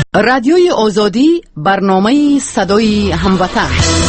رادیوی آزادی برنامه صدای هموطن.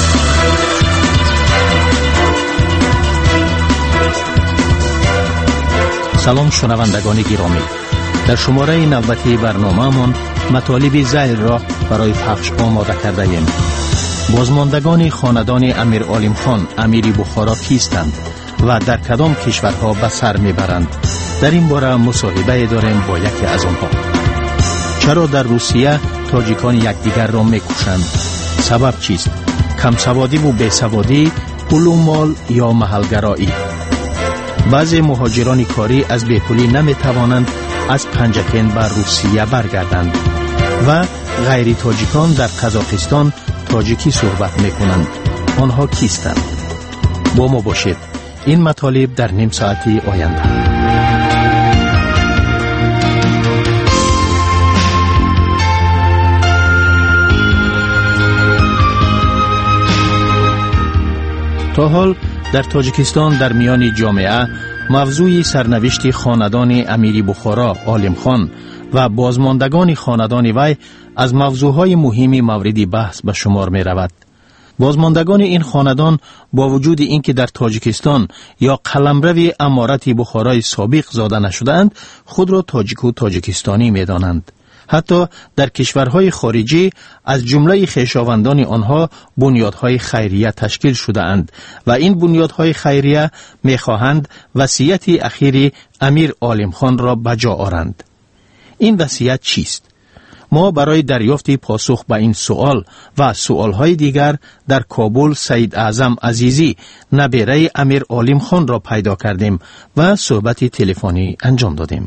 سلام شنوندگان گرامی، در شماره 90 برنامه‌مان مطالب ذیل را برای پخش آماده کرده ایم. بازماندگان خاندان امیر عالم خان امیر بخارا کیستند و در کدام کشورها به سر میبرند؟ در این باره مصاحبه داریم با یکی از آنها. چرا در روسیه تاجیکان یکدیگر را میکشند؟ سبب چیست؟ کم سوادی و بیسوادی، پول و مال یا محلگرایی؟ بعضی مهاجران کاری از بیپولی نمیتوانند از پنجکین بر روسیه برگردند و غیر تاجیکان در قزاقستان تاجیکی صحبت میکنند. آنها کیستند؟ با ما باشید. این مطالب در نیم ساعتی آینده. تا حال در تاجیکستان در میان جامعه موضوع سرنوشت خاندان امیری بخارا عالم خان و بازماندگان خاندان وی از موضوعهای مهم مورد بحث به شمار می رود. بازماندگان این خاندان با وجود اینکه در تاجیکستان یا قلمرو امارت بخارای سابق زاده نشدند، خود را تاجیک و تاجیکستانی می دانند. حتی در کشورهای خارجی از جمله خویشاوندان آنها بنیادهای خیریه تشکیل شده اند و این بنیادهای خیریه می‌خواهند وصیت اخیر امیر عالم خان را بجا آورند. این وصیت چیست؟ ما برای دریافت پاسخ به این سوال و سوالهای دیگر در کابل سید اعظم عزیزی نبیره امیر عالم خان را پیدا کردیم و صحبت تلفنی انجام دادیم.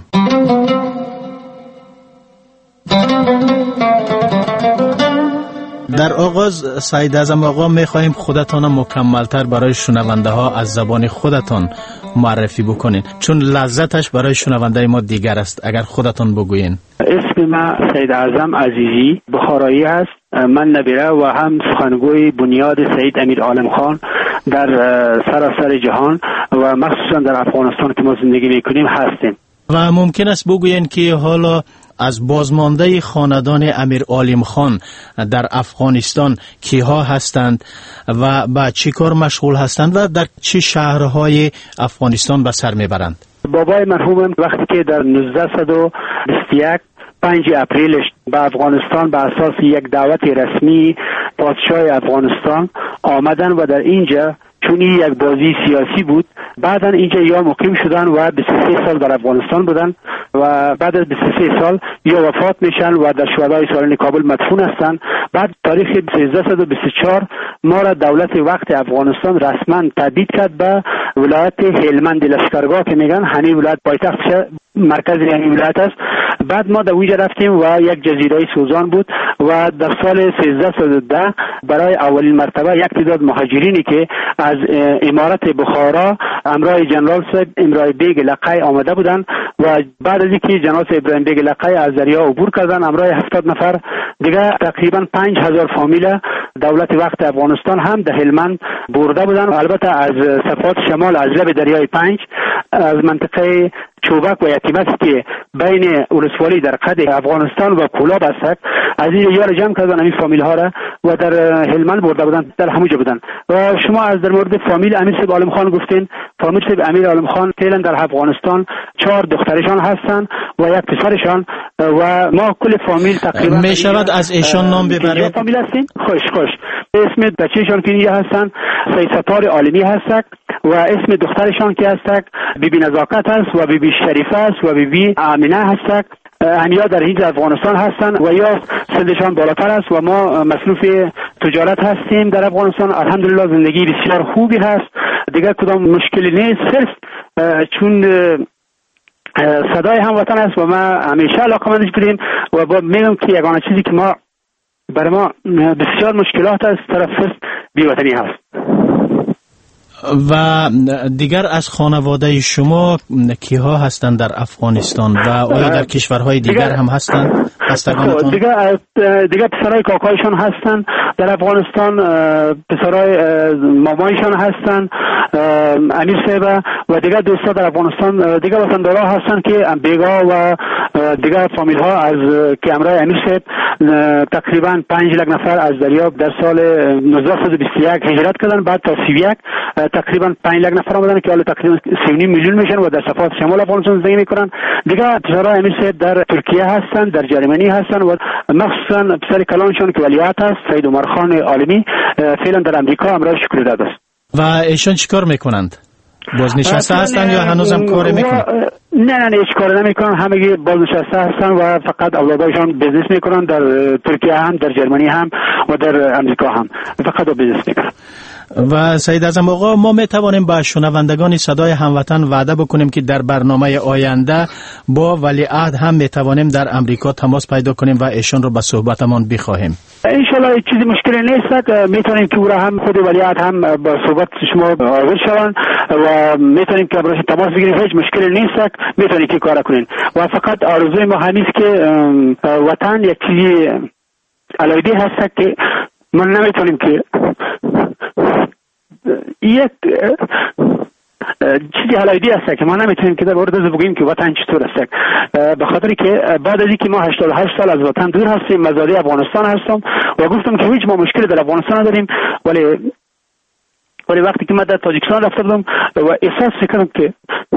در آغاز سید اعظم آقا می‌خواهیم خودتان مکمل‌تر برای شنونده ها از زبان خودتان معرفی بکنین، چون لذتش برای شنونده ما دیگر است. اگر خودتان بگوین. اسم من سید اعظم عزیزی بخارایی است. من نبیره و هم سخنگوی بنیاد سید امیر عالم خان در سراسر جهان و مخصوصا در افغانستان که ما زندگی می‌کنیم هستیم. و ممکن است بگوین که حالا از بازمانده خاندان امیر عالم خان در افغانستان کیها هستند و با چی کار مشغول هستند و در چه شهرهای افغانستان به سر میبرند؟ بابای مرحوم وقتی که در 1921 5 اپریل به افغانستان به اساس یک دعوت رسمی پادشاه افغانستان آمدن و در اینجا چون یک بازی سیاسی بود بعدا اینجا یا مقیم شدن و 23 سال در افغانستان بودن و بعد از 23 سال یا وفات میشن و در شهدای سالن کابل مدفون هستند. بعد تاریخ 1324 ما را دولت وقت افغانستان رسما تبعید کرد به ولایت هلمند لشکرگاه که میگن همین ولایت پایتخت مرکز همین ولایت است. بعد ما در اونجا رفتیم و یک جزیره سوزان بود و در سال 1310 برای اولین مرتبه یک تعداد مهاجرینی که از امارت بخارا همراه جنرال صاحب ابراهیم بیگ لقای آمده بودند و بعد از اینکه جنرال صاحب ابراهیم بیگ لقای از دریا عبور کردن همراه 70 نفر دیگه تقریبا 5000 فامیل دولت وقت افغانستان هم در هلمند برده بودن. البته از صفات شمال از لب دریای 5 از منطقه چوبک و یتیمت که بین ولسوالی در قد افغانستان و کولاب است از این یار جمع کردن این فامیل ها را و در هلمند برده بودن، در همونجا بودن. و شما از در مورد فامیل امیر صاحب عالم خان گفتین. فامیل صاحب امیر عالم خان فعلا در افغانستان 4 دخترشان هستند و یک پسرشان و ما کل فامیل تقریبا می شود از ایشان نام ببرید؟ فامیل هستین؟ خوش اسم بچه‌شان که اینجا هستند سید ستار عالمی هست و اسم دخترشان که هست بیبی نزاکت است و بیبی شریفه است و بیبی آمینه هست. همیا در هیچ افغانستان هستند و یا سنشان بالاتر است و ما مصروف تجارت هستیم در افغانستان. الحمدلله زندگی بسیار خوبی هست، دیگه کدام مشکلی نیست. صرف چون صدای هموطن است و ما همیشه علاقمندش بودیم و میگم که یگانه چیزی که ما برای ما بسیار مشکلات است طرف بی‌وطنی هست. و دیگر از خانواده شما کیها هستند در افغانستان و آیا در کشورهای دیگر هم هستند بستگانتان؟ دیگر پسرای کاکایشان هستند در افغانستان، پسرای مامایشان هستند امیر صاحب، و دیگر دوستا در افغانستان دیگر وطندارا هستند که بیگا و دیگر فامیل ها از که امرای امیر صاحب تقریبا 5 لک نفر از دریاب در سال 1921 هجرت کردن، بعد تا 31 تقریبا 5 لک نفر آمدن که حالا تقریبا 3.5 میلیون میشن و در صفات شمال افغانستان زندگی میکنن. دیگر پسرای امیر صاحب در ترکیه هستند، در جرمنی هستند و مخصوصا پسر کلانشون که ولیعهد است سید عمر خان عالمی فعلا در امریکا امرای شکرداد است. و ایشون چیکار میکنند؟ بازنشسته هستند یا هنوزم کار میکنند؟ نه هیچ کار نمیکنن، همگی بازنشسته هستن و فقط اولادایشان بزنس میکنن در ترکیه هم، در جرمنی هم و در امریکا هم، فقط بزنس میکنن. و سید اعظم آقا، ما می توانیم با شنوندگان صدای هموطن وعده بکنیم که در برنامه آینده با ولیعهد هم می توانیم در امریکا تماس پیدا کنیم و ایشان رو به صحبتمان بخواهیم. ان شاء الله چیزی مشکلی نیست، میتونیم که او را هم خود ولیعهد هم با صحبت شما حاضر شوند و میتونیم که براش تماس بگیریم، هیچ مشکلی نیست، میتونیم که کار کنین. و فقط آرزوی ما همین است که وطن یک چیزی علایدی هست که ما نمیتونیم که یک چیزی علایدی هست که ما نمیتونیم که در مورد بگیم که وطن چطور است، به خاطر که بعد از اینکه ما 88 سال از وطن دور هستیم، مزاری افغانستان هستم و گفتم که هیچ ما مشکلی در افغانستان نداریم، ولی وقتی که من در تاجیکستان رفته بودم و احساس کردم که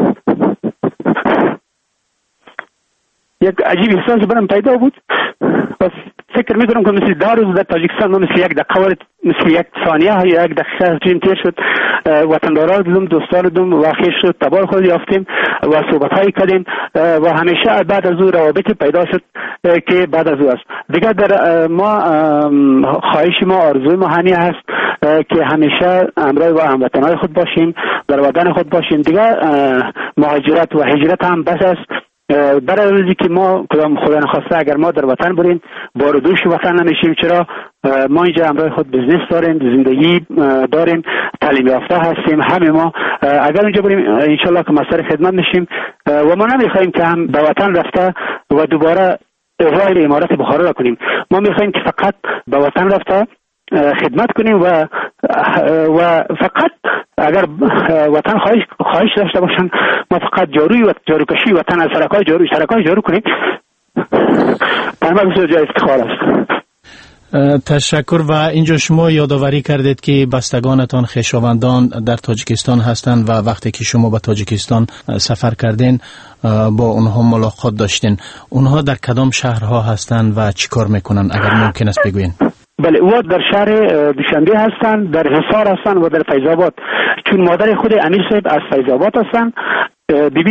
یک عجیب احساس برام پیدا بود و فکر میکنم که مثل 10 روز در تاجیکستان مثل یک دقیقه مثل یک ثانیه یا یک دقیقه تیر شد، وطندارا دیدم، دوستان دیدم و خیر شد، تبار خود یافتیم و صحبت هایی کردیم و همیشه بعد از او روابط پیدا شد که بعد از او است. دیگر در ما خواهش ما، آرزوی ما همین است که همیشه همراه و هموطنای خود باشیم، در وطن خود باشیم. دیگر مهاجرت و هجرت هم بس است، برای روزی که ما کدام خدا نخواسته اگر ما در وطن بریم بار دوش وطن نمیشیم. چرا؟ ما اینجا همراه خود بزنس داریم، زندگی داریم، تعلیم یافته هستیم، همه ما اگر اونجا بریم انشالله که مصدر خدمت میشیم و ما نمیخوایم که هم به وطن رفته و دوباره احضار امارت بخارا را کنیم. ما میخوایم که فقط به وطن رفته خدمت کنیم و فقط اگر وطن خواهش داشته باشن ما فقط جاروکشی وطن از سرکای جارو کنیم. در ما بسیار جای افتخار است. تشکر. و اینجا شما یادآوری کردید که بستگانتان خویشاوندان در تاجیکستان هستند و وقتی که شما به تاجیکستان سفر کردین با اونها ملاقات داشتین. اونها در کدام شهرها هستند و چیکار میکنن اگر ممکن است بگوین؟ بله، او در شهر دوشنبه هستند، در حصار هستند و در فیض آباد، چون مادر خود امیر صاحب از فیض آباد هستند، بیبی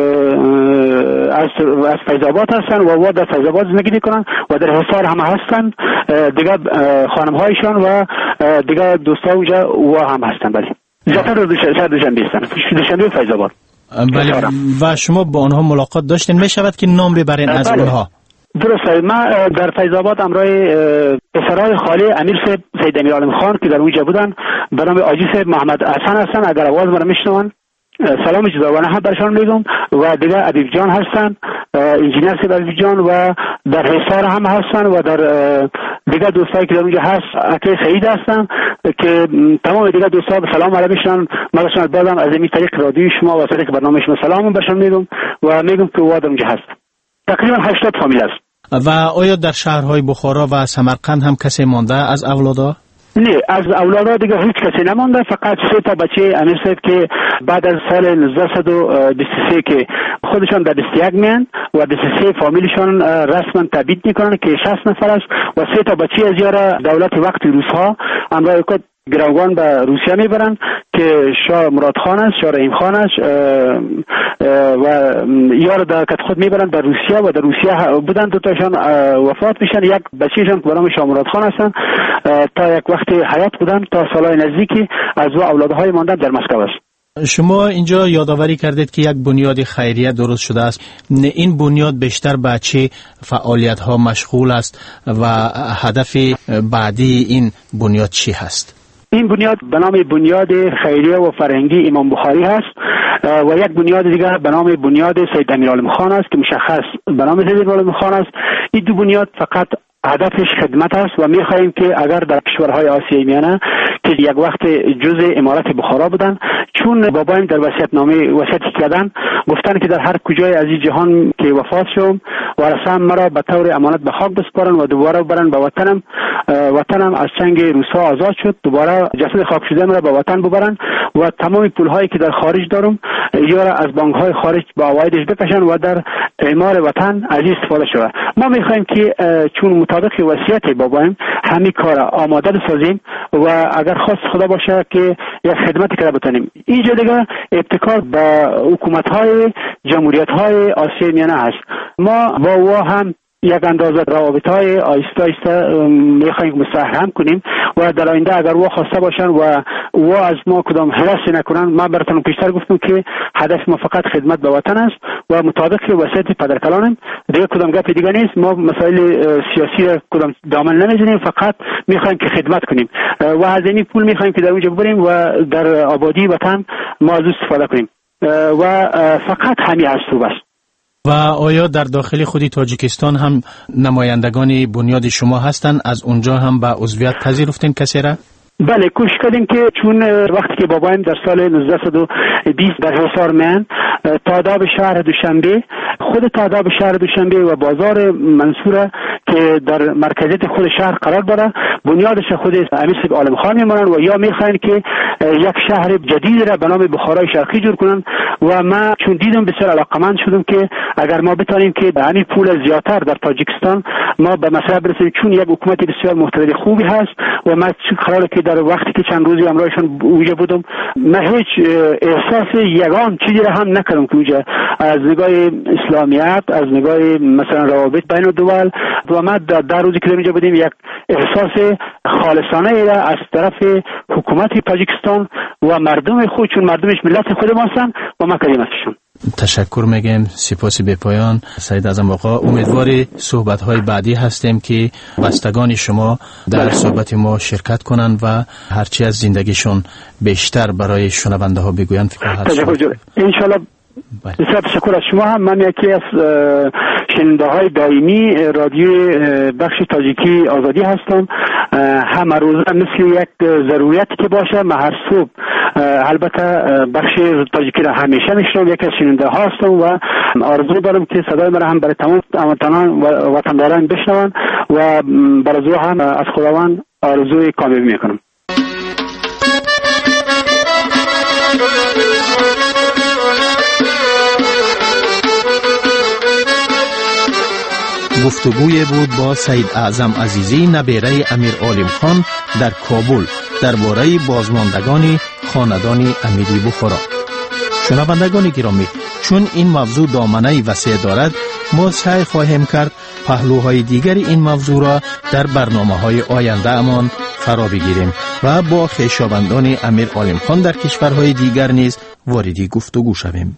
از فیض آباد هستند و در فیض آباد زندگی میکنن و در حصار هم هستند. دیگر خانم هایشان و دیگر دوستا اونجا و هم هستند. بله، زیادتر شهر دوشنبه هستند، دوشنبه و فیض آباد. بله، و شما با آنها ملاقات داشتین؟ می شود که نام ببرین از اونها؟ درسته، من در فیض آباد امرای پسرای خاله امیر صاحب سید امیر عالم خان که در اونجا بودن به نام آجی صاحب محمد حسن هستن، اگر آواز مرا میشنون سلام جداگانه هم برشان میگم. و دیگر ادیب جان هستن، انجینیر صاحب ادیب جان و در حصار هم هستن و در دیگر دوستایی که در اونجا هست اکی سعید هستن که تمام دیگر دوستا به سلام علیکم میشن. من برشان بعدم از این طریق رادیو شما و طریق برنامه شما سلام برشان میگم و میگم که او در اونجا هست. تقریبا 80 فامیل است. و آیا در شهرهای بخارا و سمرقند هم کسی مانده از اولادا؟ نه، از اولادا دیگه هیچ کسی نمانده، فقط 3 تا بچه امیر صاحب که بعد از سال 1923 که خودشان در 21 میان و 23 فامیلشان رسما تبعید میکنن که 60 نفر است و 3 تا بچه از یارا دولت وقت روس‌ها امرای کد گروگان به روسیه میبرن که شاه مراد خان است، شاه رحیم خان است و یار در کت خود میبرن به روسیه و در روسیه بودن. 2 تاشان وفات میشن، یک بچه‌شان که به نام شاه مراد خان هستن تا یک وقت حیات بودن تا سالهای نزدیکی از و اولادهای ماندن در مسکو است. شما اینجا یادآوری کردید که یک بنیاد خیریه درست شده است. این بنیاد بیشتر به چه فعالیت‌ها مشغول است و هدف بعدی این بنیاد چی هست؟ این بنیاد به نام بنیاد خیریه و فرهنگی امام بخاری هست و یک بنیاد دیگر به نام بنیاد سید امیرعالم خان است که مشخص به نام سید امیرعالم خان است. این دو بنیاد فقط هدفش خدمت است و می‌خواهیم که اگر در کشورهای آسیای میانه که یک وقت جزء امارت بخارا بودن، چون بابایم در وصیت کردن گفتن که در هر کجای از این جهان که وفات شوم وارثان مرا به طور امانت به خاک بسپارن و دوباره برن به وطنم از چنگ روس‌ها آزاد شد، دوباره جسد خاک شده مرا به وطن ببرن و تمام پول‌هایی که در خارج دارم یا از بانک‌های خارج با عوایدش بکشن و در اعمار وطن از این استفاده شود. ما می‌خوایم که چون مطابق وصیت بابایم همین کار آماده بسازیم و اگر خواست خدا باشه که یک خدمتی کرده بتونیم. اینجا دیگه ابتکار به حکومت‌های جمهوریت‌های آسیای میانه هست. ما با او هم یک اندازه روابط‌های آیسته می‌خوایم مستحکم کنیم و در آینده اگر او خواسته باشن و او از ما کدام حراسی نکنن، ما براتون پیشتر گفتم که هدف ما فقط خدمت به وطن است و مطابق وصیت پدرکلانم دیگه کدام گپ دیگه نیست. ما مسائل سیاسی کدام دامن نمیزنیم، فقط می‌خوایم که خدمت کنیم و از این پول می‌خوایم که در اونجا ببریم و در آبادی وطن ما از استفاده کنیم و فقط همین است و بس. و آیا در داخل خودی تاجیکستان هم نمایندگان بنیاد شما هستند؟ از اونجا هم به عضویت پذیرفتین کسی را؟ بله، کوشش کردیم که چون وقتی که بابایم در سال 1920 در حصار میان تاداب شهر دوشنبه، خود تاداب شهر دوشنبه و بازار منصوره که در مرکزیت خود شهر قرار داره، بنیادش خود امیر سید عالم خان میمونن و یا میخواین که یک شهر جدید را به نام بخارای شرقی جور کنن و ما چون دیدم بسیار علاقمند شدم که اگر ما بتونیم که به همین پول زیادتر در تاجیکستان ما به مسئله برسیم، چون یک حکومت بسیار محترم خوبی هست و ما قراره که در وقتی که چند روزی همراهشون اونجا بودم من هیچ احساس یگان چیزی را هم نکردم که اونجا از نگاه اسلامیت، از نگاه مثلا روابط بین الدول و ما در روزی که اونجا بودیم یک احساس خالصانه را از طرف حکومت تاجیکستان و مردم خود، چون مردمش ملت خود ما هستن و ما کردیم ازشون. تشکر میگم، سپاس به پایان سید اعظم آقا. امیدوار صحبت‌های بعدی هستیم که بستگان شما در صحبت ما شرکت کنند و هرچی از زندگیشون بیشتر برای شنونده ها بگویند خواهد شد. ان شاء الله. بسیار تشکر از شما. من یکی از شنونده های دائمی رادیو بخش تاجیکی آزادی هستم. همه روزه مثل یک ضرورتی که باشه من هر صبح البته بخش تاجیکی را همیشه میشنم، یکی از شنونده ها هستم و آرزو دارم که صدای من هم برای تمام وطنداران بشنون و برای هم از خداوند آرزوی کامیابی میکنم. گفتگوی بود با سید اعظم عزیزی نبیره امیر عالم خان در کابل درباره بازماندگان خاندان امیری بخارا. شنوندگان گرامی، چون این موضوع دامنه وسیع دارد، ما سعی خواهیم کرد پهلوهای دیگر این موضوع را در برنامه‌های آینده امان فرا بگیریم و با خویشاوندان امیر عالم خان در کشورهای دیگر نیز واردی گفتگو شویم.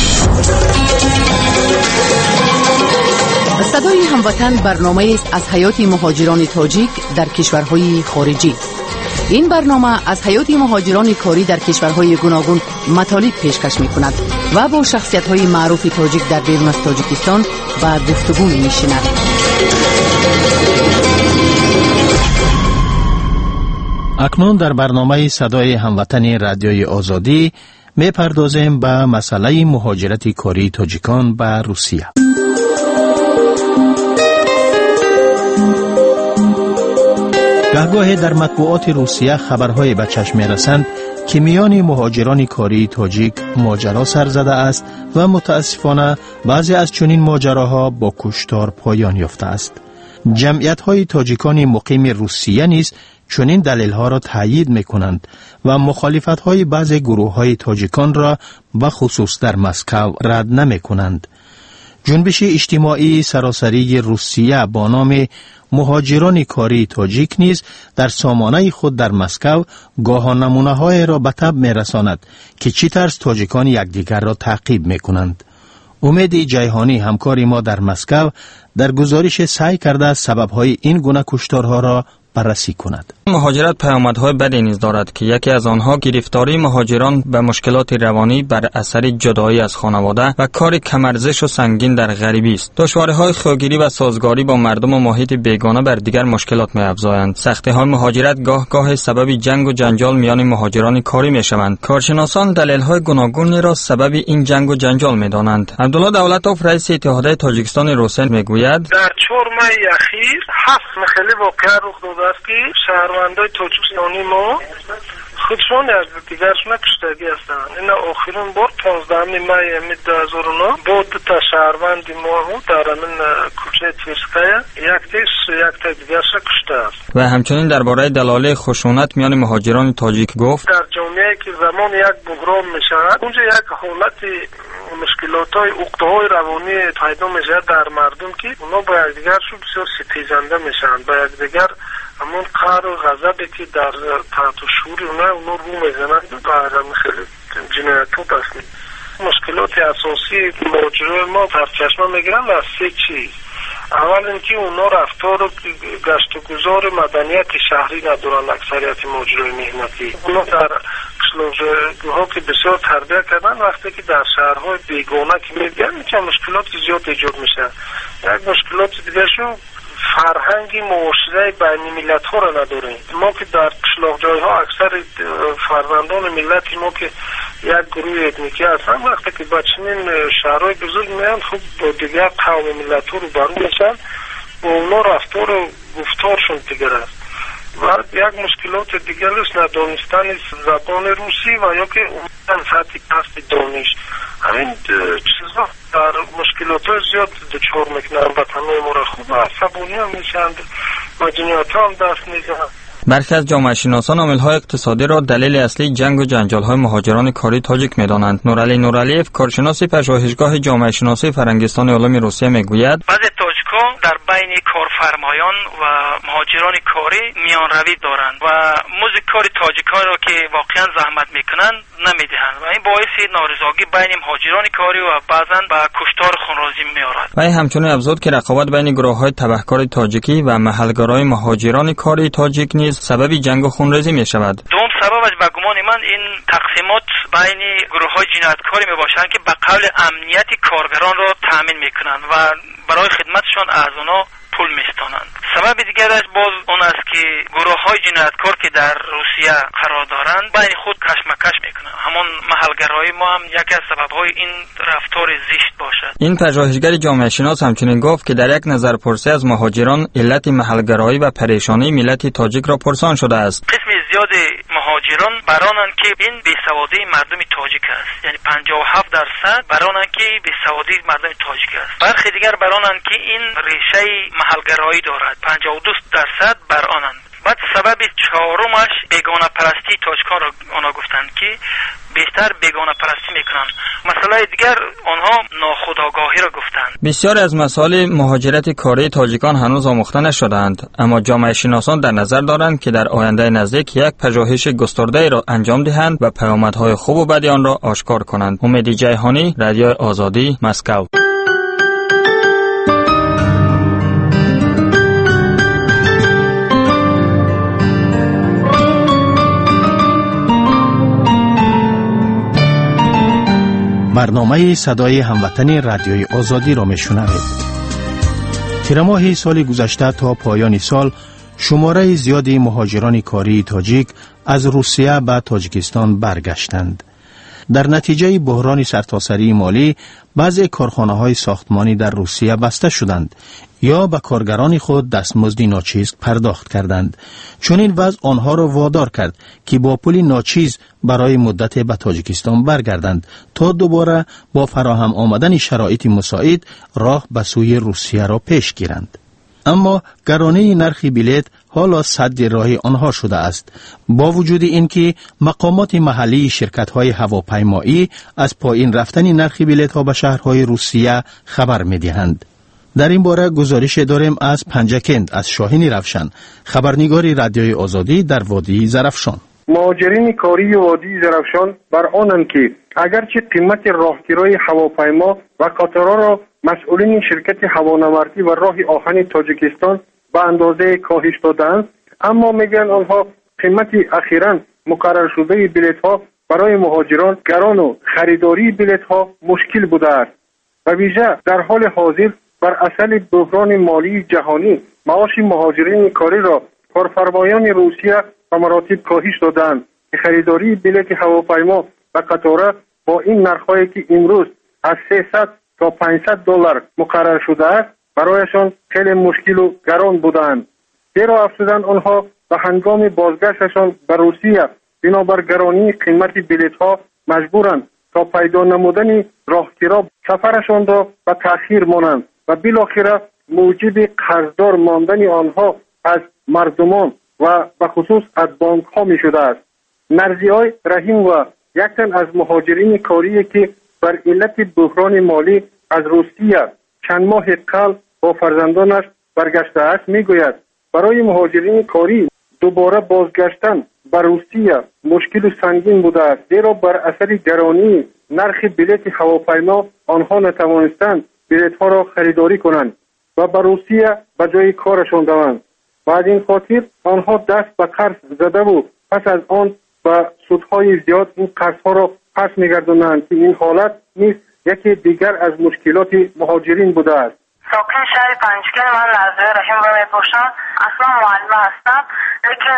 صدای هموطن برنامه است از حیات مهاجران تاجیک در کشورهای خارجی. این برنامه از حیات مهاجران کاری در کشورهای گوناگون مطالب پیشکش می‌کند و با شخصیت‌های معروف تاجیک در بیرون از تاجیکستان با گفتگو می‌نشیند. اکنون در برنامه صدای هموطن رادیوی آزادی می‌پردازیم به مسئله مهاجرت کاری تاجیکان به روسیه. گاهی در مطبوعات روسیه خبرهای به چشم می‌رسند که میان مهاجران کاری تاجیک ماجرا سر زده است و متاسفانه بعضی از چنین ماجراها با کشتار پایان یافته است. جمعیت‌های تاجیکان مقیم روسیه نیز چنین دلایل‌ها را تایید می‌کنند و مخالفت‌های بعضی گروه‌های تاجیکان را به خصوص در مسکو رد نمی‌کنند. جنبش اجتماعی سراسری روسیه با نام مهاجران کاری تاجیک نیز در سامانه خود در مسکو گاهان نمونه‌های را به تب می‌رساند که چی طرز تاجیکان یکدیگر را تعقیب می‌کنند. امید جیهانی همکار ما در مسکو در گزارش سعی کرده سبب‌های این گونه کشتارها را بررسی کند. مهاجرت پیامدهای بدی نیز دارد که یکی از آنها گرفتاری مهاجران به مشکلات روانی بر اثر جدایی از خانواده و کار کم‌ارزش و سنگین در غریبی است. دشواری‌های خودگیری و سازگاری با مردم و محیط بیگانه بر دیگر مشکلات می‌افزایند. سختی‌های مهاجرت گاه سبب جنگ و جنجال میان مهاجران کاری می‌شوند. کارشناسان دلایل گوناگونی را سبب این جنگ و جنجال می‌دانند. عبدالله دولتوف رئیس اتحادیه تاجیکستان روسیه می‌گوید در 4 ماه اخیر 7 خیلی واقعا رخ داده است که شهروندان تاجیکستانی ما خودشون از دیگرشون کشتگی هستند. این آخرین بار 15 ماه 2009 با دو تا شهروند ما در همین کوچه تیرسکایا یک تا دیگرش کشته است. و همچنین درباره دلایل خشونت میان مهاجران تاجیک گفت در جامعه که زمان یک بحران میشود اونجا یک حالت مشکلات‌های عقده‌های روانی پیدا میشه در مردم که اونا با یکدیگرشون بسیار ستیزنده میشن، با یکدیگر همون قهر و غضبی که در تحت شعور اونا رو میزنند و همین خیلی جنایت‌ها دست می‌گیرن. مشکلات اساسی مهاجران ما در چشم میگیرن از 3 چیز. اول اینکه اونا رفتار و گشت و گذار مدنیت شهری ندارن. اکثریت مهاجران مهنتی اونا در قشلاق‌ها که بسیار تربیت کردن، وقتی که در شهرهای بیگانه که میگن میشه مشکلات زیاد ایجاد میشه. یک مشکلات دیگه شو فرهنگ معاشره بین ملت ها را نداریم. ما که در قشلاق جایها اکثر فرزندان ملت ما که یک گروه اتنیکی هستن، وقتی که به چنین شهرهای بزرگ میان خب با دیگر قوم ملت ها رو برو میشن، با اونا رفتار و گفتارشون دیگر است. و یک مشکلات دیگر است ندانستن زبان روسی و یا که اون سطح کسب دانش. همین چیزا در مشکلات زیاد دچار میکنن و تمام ما را خوب عصبانی هم میشند و جنایت هم دست میزنند. برخی از جامعه شناسان عامل‌های اقتصادی را دلیل اصلی جنگ و جنجال‌های مهاجران کاری تاجیک می‌دانند. نورعلی نورعلیف کارشناس پژوهشگاه جامعه شناسی فرنگستان علوم روسیه میگوید بعضی تاجیک‌ها در بین کارفرمایان و مهاجران کاری میانروی دارند و مزد کار تاجیک‌ها را که واقعا زحمت میکنند نمیدهند و این باعث نارضایتی بین مهاجران کاری و بعضاً به کشتار خونریزی می‌آورد. و همچنین افزود که رقابت بین گروه‌های تبهکار تاجیکی و محلگرای مهاجران کاری تاجیک نیز سبب جنگ و خونریزی می شود. دوم سببش به گمان من این تقسیمات بین گروه‌های جنایتکاری می باشند که به قول امنیت کارگران را تامین میکنند و برای خدمتشان از اونا پول میستانند. سبب دیگرش باز اون است که گروه‌های جنایتکار که در روسیه قرار دارند بین خود کشمکش میکنند. همون محلگرایی ما هم یکی از سبب‌های این رفتار زشت باشد. این پژوهشگر جامعه شناس همچنین گفت که در یک نظرپرسی از مهاجران علت محلگرایی و پریشانی ملت تاجیک را پرسان شده است. قسم زیاد مهاجران برانند که این بیسوادی مردم تاجیک است، یعنی 57% برانند که بیسوادی مردم تاجیک است. برخی دیگر برانند که این ریشه محلگرایی دارد، 52% بر آنند. بعد سبب چهارمش بیگانه پرستی تاجیکان را آنها گفتند که بیشتر بیگانه پرستی میکنند. مسئله دیگر آنها ناخودآگاهی را گفتند. بسیاری از مسائل مهاجرت کاری تاجیکان هنوز آموخته نشده‌اند، اما جامعه شناسان در نظر دارند که در آینده نزدیک یک پژوهش گسترده را انجام دهند و پیامدهای خوب و بد آن را آشکار کنند. امید جیهانی، رادیو آزادی، مسکو. برنامه صدای هموطن رادیوی آزادی را میشنوید. تیر ماه سال گذشته تا پایان سال شماره زیادی مهاجران کاری تاجیک از روسیه به تاجیکستان برگشتند. در نتیجه بحران سرتاسری مالی بعضی کارخانه‌های ساختمانی در روسیه بسته شدند یا به کارگران خود دستمزد ناچیز پرداخت کردند. چون این وضع آنها را وادار کرد که با پول ناچیز برای مدت به تاجیکستان برگردند تا دوباره با فراهم آمدن شرایط مساعد راه به سوی روسیه را پیش گیرند. اما گرانی نرخ بلیط حالا سد راه آنها شده است، با وجود اینکه مقامات محلی شرکت‌های هواپیمایی از پایین رفتن نرخ بلیط‌ها به شهرهای روسیه خبر می‌دهند. در این باره گزارش داریم از پنجکند از شاهین روشن، خبرنگار رادیوی آزادی در وادی زرافشان. مهاجرین کاری وادی زرافشان بر آنند که اگرچه قیمت راهگیری هواپیما و قطارها را مسئولین شرکت هوانوردی و راه آهن تاجیکستان به اندازه کاهش دادند، اما میگن آنها قیمت اخیراً مقرر شده بلیط ها برای مهاجران گران و خریداری بلیط ها مشکل بوده است. و ویژه در حال حاضر بر اثر بحران مالی جهانی معاش مهاجرین کاری را کارفرمایان روسیه به مراتب کاهش دادند که خریداری بلیط هواپیما و قطار با این نرخ‌هایی که امروز از 300 تا 500 دلار مقرر شده است برایشان خیلی مشکل و گران بودند. زیرا افزودن آنها به هنگام بازگشتشان به روسیه بنابر گرانی قیمت بلیط ها مجبورند تا پیدا نمودن راهگیرا سفرشان را به تأخیر مانند و بالاخره موجب قرضدار ماندن آنها از مردمان و به خصوص از بانک ها می شده است. نرزی‌های رحیم و یک تن از مهاجرین کاری که بر علت بحران مالی از روسیه چند ماه قبل با فرزندانش برگشته است میگوید برای مهاجرین کاری دوباره بازگشتن به روسیه مشکل و سنگین بوده است، زیرا بر اثر گرانی نرخ بلیط هواپیما آنها نتوانستند بلیط ها را خریداری کنند و به روسیه به جای کارشان روند. بعد این خاطر آنها دست به قرض زده و پس از آن با سودهای زیاد این قرضها را پس می‌گردانند که این حالت نیز یکی دیگر از مشکلات مهاجرین بوده است. ساکن شهر پنجگل، من نرزیه رحیم را میباشم. اصلا معلمه هستم، لیکن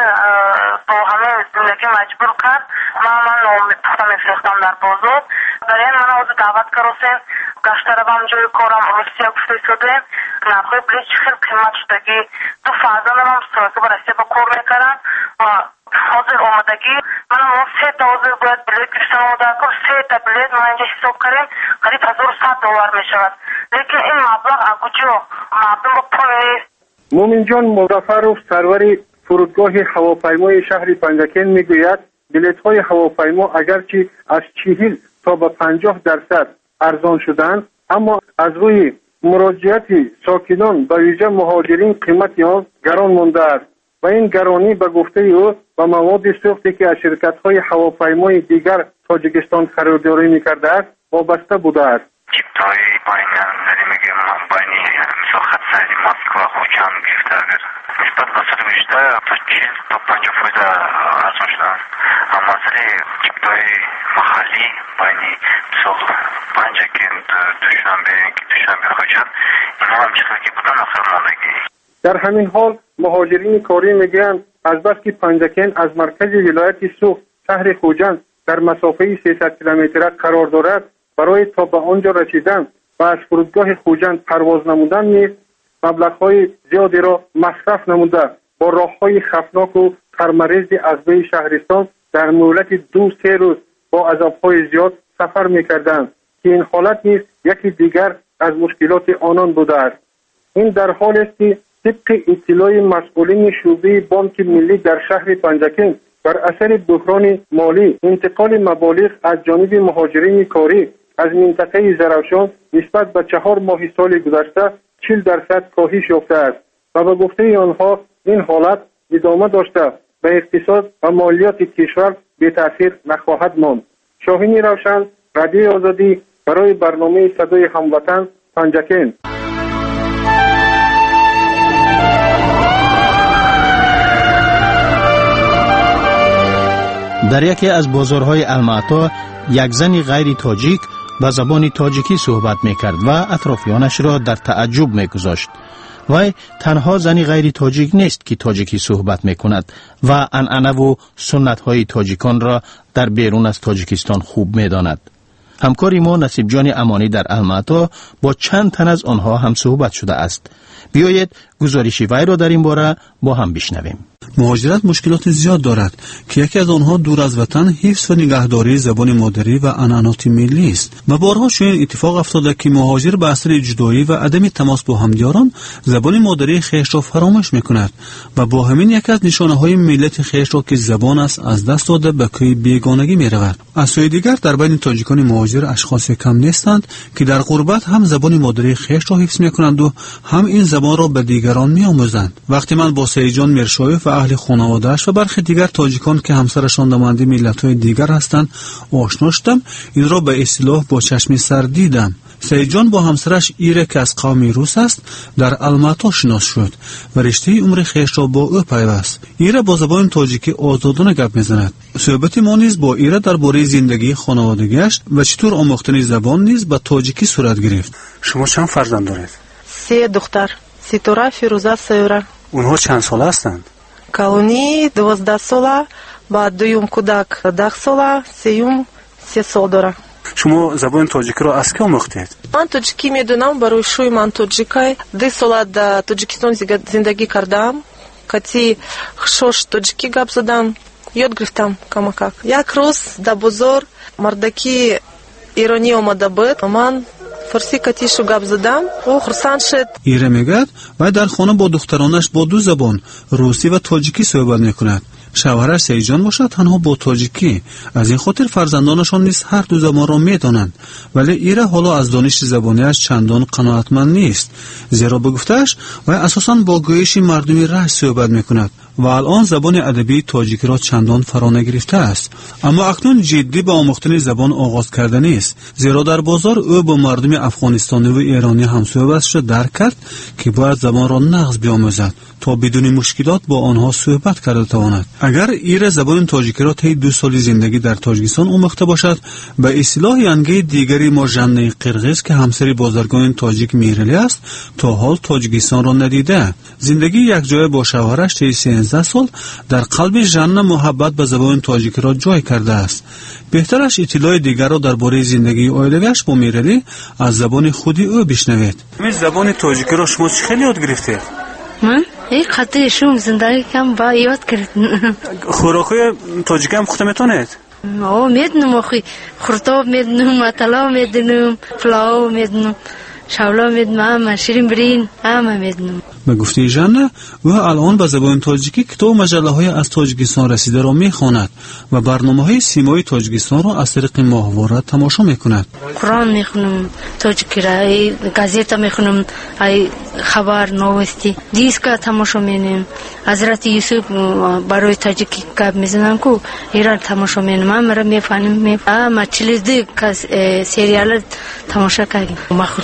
با همه زندگی مجبور کرد من پخته میفروختم در بازار. برای من از دعوت کردن گشته روم جای کارم روسیه گفته شده نرخ‌های بلیط خیلی قیمت شدگی. دو فرزندم هم سراغ به روسیه به کار میکردن و حاضر آمدگی من هم 3 تا حاضر باید بلیط گرفتن آمده کار. 3 تا بلیط من اینجا حساب کردیم قریب 1100 دلار میشود، لیکن این مبلغ از کجا مردم با پول نیست. مومن جان مظفرов سرور فرودگاه هواپیمای شهر پنجکن میگوید بلیط‌های هواپیما اگرچه از 40 تا به 50% ارزان شدند، اما از روی مراجعت ساکنان به ویژه مهاجرین قیمت آن گران مانده است و این گرانی به گفته او با مواد سوختی که از شرکت‌های هواپیمای دیگر تاجیکستان خریداری می‌کرده است وابسته بوده است. چیپ‌های پایین میگیم بین مثلا خط سازی مسکو خوچان گرفته نسبت به سود بیشتر تا 40 تا 50% ارزان شدن، اما مثلا چیپ‌های محلی بین مثلا پنجکن دوشنبه خوچان اینا هم چیزی که بودن آخر ماندگی. در همین حال مهاجرین کاری میگویند از بس که پنجکن از مرکز ولایت سوخت شهر خوجند در مسافه 300 کیلومتری قرار دارد، برای تا به آنجا رسیدن و از فرودگاه خوجند پرواز نمودن نیز مبلغ‌های زیادی را مصرف نموده با راه‌های خفناک و خرمریز عقبه شهرستان در مهلت 2-3 روز با عذاب‌های زیاد سفر می‌کردند که این حالت نیز یکی دیگر از مشکلات آنان بوده است. این در حال است که طبق اطلاع مسئولین شعبه بانک ملی در شهر پنجکن بر اثر بحران مالی انتقال مبالغ از جانب مهاجرین کاری از منطقه زرافشان نسبت به 4 ماه سال گذشته 40% کاهش یافته است و به گفته آنها این حالت ادامه داشته به اقتصاد و مالیات کشور بی تأثیر نخواهد ماند. شاهین روشن، رادیو آزادی، برای برنامه صدای هموطن، پنجکن. در یکی از بازارهای المعطا یک زن غیر تاجیک به زبان تاجیکی صحبت میکرد و اطرافیانش را در تعجب میگذاشت. وی تنها زنی غیر تاجیک نیست که تاجیکی صحبت میکند و عنعنه و سنت های تاجیکان را در بیرون از تاجیکستان خوب میداند. همکاری ما نصیب جان امانی در المعطا با چند تن از آنها هم صحبت شده است. بیایید گزارش وی را در این باره با هم بشنویم. مهاجرت مشکلات زیاد دارد که یکی از آنها دور از وطن حفظ و نگهداری زبان مادری و عنعنات ملی است و بارها چنین اتفاق افتاده که مهاجر به اثر جدایی و عدم تماس با همدیاران زبان مادری خویش را فراموش میکند و با همین یکی از نشانه های ملت خویش را که زبان است از دست داده به کوی بیگانگی میرود. از سوی دیگر در بین تاجیکان مهاجر اشخاص کم نیستند که در غربت هم زبان مادری خویش را حفظ میکنند و هم این زبان را به دیگران میآموزند. وقتی من با سیجان میرشایف و اهل خانواده‌اش و برخی دیگر تاجیکان که همسرشان نماینده ملت‌های دیگر هستند آشنا شدم، این را به اصطلاح با چشم سر دیدم. سعید جان با همسرش ایره که از قوم روس است در الماتا شناس شد و رشته عمر خویش را با او پیوست. ایره با زبان تاجیکی آزادانه گپ میزند. صحبت ما نیز با ایره درباره زندگی خانوادگیش و چطور آموختن زبان نیز به تاجیکی صورت گرفت. شما چند فرزند دارید؟ 3 دختر، سیتورا، فیروزا، سایورا. اونها چند ساله هستند؟ کالونی 12 ساله، بعد دوم کودک 10 ساله، سیوم 3 سال داره. شما زبان تاجیکی را از کی آموختید؟ من تاجیکی میدونم، برای شوی من تاجیکی 2 سال در تاجیکستان زندگی کردم. کتی خوش تاجیکی گپ زدم، یاد گرفتم کماکک. یک روز در بازار مردکی ایرانی آمده بود، من فارسی کتیشو گپ زدم و خرسند شد. ایره میگد و در خانه با دخترانش با 2 زبان روسی و تاجیکی صحبت میکند. شوهرش سعید جان باشد تنها با تاجیکی. از این خاطر فرزندانشان نیز هر 2 زبان را میدانند، ولی ایره حالا از دانش زبانیش چندان قناعتمند نیست، زیرا به گفته‌اش و اساساً با گویش مردمی رشت صحبت میکند و الان زبان ادبی تاجیکی را چندان فرا نگرفته است. اما اکنون جدی به آموختن زبان آغاز کرده نیست، زیرا در بازار او با مردم افغانستانی و ایرانی هم صحبتش را درک کرد که باید زبان را نغز بیاموزد تا بدون مشکلات با آنها صحبت کرده تواند. اگر ایره زبان تاجیکی را طی 2 سال زندگی در تاجیکستان آموخته باشد، به اصطلاح ینگه دیگری ما ژن قرغیز که همسری بازرگان تاجیک میرلی است تا حال تاجیکستان را ندیده. زندگی یک جای با شوهرش طی 13 سال در قلب ژن محبت به زبان تاجیکی را جای کرده است. بهترش اطلاع دیگر را درباره زندگی عائله‌اش با میرلی از زبان خودی او بشنوید. زبان تاجیکی را شما چه خیلی یاد گرفتید؟ من یک خطه شوم زندگی کم با یاد کردم. خوراکای تاجیکی هم خودت میتونید؟ میدونم، خورتاب میدونم، مطلع میدونم، پلاو میدونم، شولا میدونم، شیرین برین همه میدونم. به گفته ژن او الان به زبان تاجیکی کتاب مجله های از تاجیکستان رسیده را میخواند و برنامه های سیمایی تاجیکستان را از طریق ماهواره تماشا میکند. قرآن میخونم تاجیکی را، گازیتا میخونم، خبر نوستی دیسکا تماشا میکنم. حضرت یوسف برای تاجیکی گپ میزنن کو ایران تماشا میکنم، مرا میفهمم. ما 42 سریال تماشا کردیم.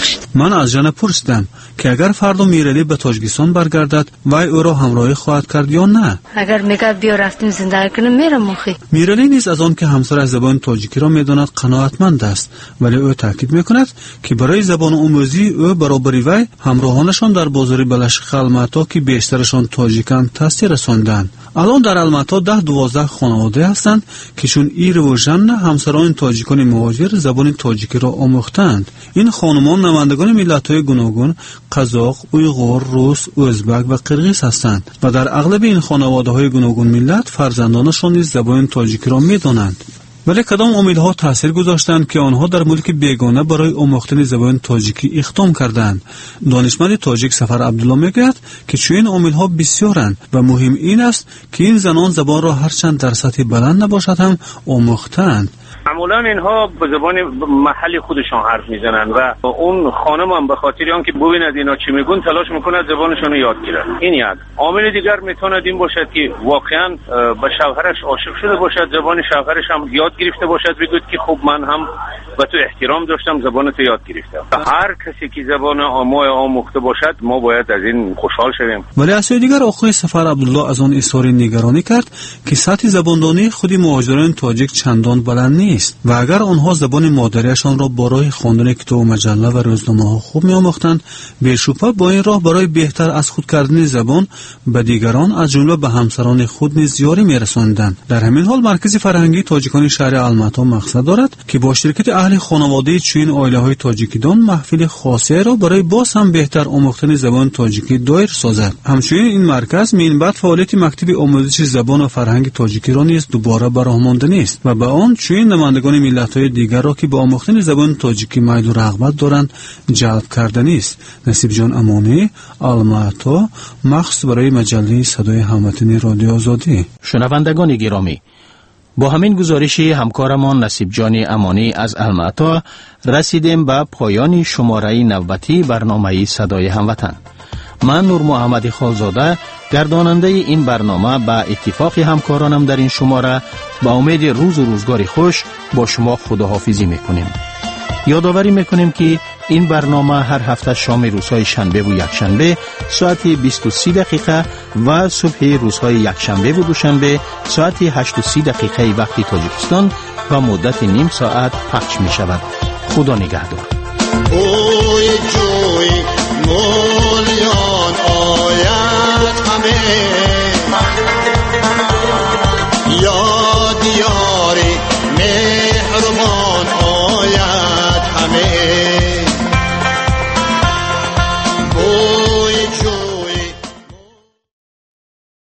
من از ژن پرسیدم که اگر فردا میرلی به تاجیکستان برگردد وای او را همراهی خواهد کرد یا نه. اگر میگه بیا رفتیم زندگی کنیم میرم. میرلی نیز از آن که همسر از زبان تاجیکی را میداند قناعتمند است، ولی او تاکید میکند که برای زبان آموزی او برابری وی همراهانشان در بازار بلشق الماتا که بیشترشان تاجیکند تاثیر رساندند. الان در الماتا 10-12 خانواده هستند که چون ایره و ژن همسران تاجیکان مهاجر زبان تاجیکی را آموختند. این خانمان نمایندگان ملت‌های گوناگون قزاق، اویغور، روس، ازبک و قرغیز هستند و در اغلب این خانواده‌های گوناگون ملت فرزندانشان نیز زبان تاجیکی را می‌دانند. ولی کدام عامل‌ها تأثیر گذاشتند که آنها در ملک بیگانه برای آموختن زبان تاجیکی اقدام کردند؟ دانشمند تاجیک سفر عبدالله میگوید که چنین عامل‌ها بسیارند و مهم این است که این زنان زبان را هرچند در سطح بلند نباشد هم آموختند. معمولا اینها به زبان محلی خودشان حرف میزنن و اون خانم هم به خاطر آنکه ببیند اینا چی میگن تلاش میکنه زبانشون رو یاد گیره. این یک عامل دیگر میتونه این باشد که واقعا به شوهرش عاشق شده باشد، زبان شوهرش هم یاد گرفته باشد، بگوید که خب من هم به تو احترام داشتم، زبانت یاد گرفتم. هر کسی که زبان ما آموخته باشد ما باید از این خوشحال شویم. ولی از سوی دیگر آقای سفر عبدالله از آن اظهار نگرانی کرد که سطح زباندانی خود مهاجران تاجیک چندان بلند نیست و اگر آنها زبان مادریشان را برای خواندن کتاب و مجله و روزنامه‌ها خوب می‌آموختند، بی‌شبهه با این راه برای بهتر از خود کردن زبان به دیگران از جمله به همسران خود نیز یاری می‌رساندند. در همین حال مرکز فرهنگی تاجیکان شهر الماتا مقصد دارد که با شرکت اهل خانواده چین عائله‌های تاجیکیدان محفل خاصه را برای باز هم بهتر آموختن زبان تاجیکی دایر سازد. همچنین این مرکز منبع فعالیت مکتب آموزش زبان و فرهنگ تاجیکی را نیز دوباره برآورده است و به آن چین نمایندگان ملت‌های دیگر را که به آموختن زبان تاجیکی میل و رغبت دارند جلب کردنی است. نصیب جان امانی، الماتا، مخصوص برای مجله صدای هموطنی رادیو آزادی. شنوندگان گرامی، با همین گزارش همکارمان نصیب جان امانی از الماتا رسیدیم به پایان شماره نوبتی برنامه صدای هموطن. من نور محمد خالزاده گرداننده این برنامه به اتفاق همکارانم در این شماره با امید روز و روزگاری خوش با شما خداحافظی میکنیم. یادآوری میکنیم که این برنامه هر هفته شام روزهای شنبه و یکشنبه ساعت 20:30 دقیقه و صبح روزهای یکشنبه و دوشنبه ساعت 8:30 دقیقه وقت تاجیکستان و مدت نیم ساعت پخش می شود. خدا نگهدار. اوی جوی مولیان آیت همه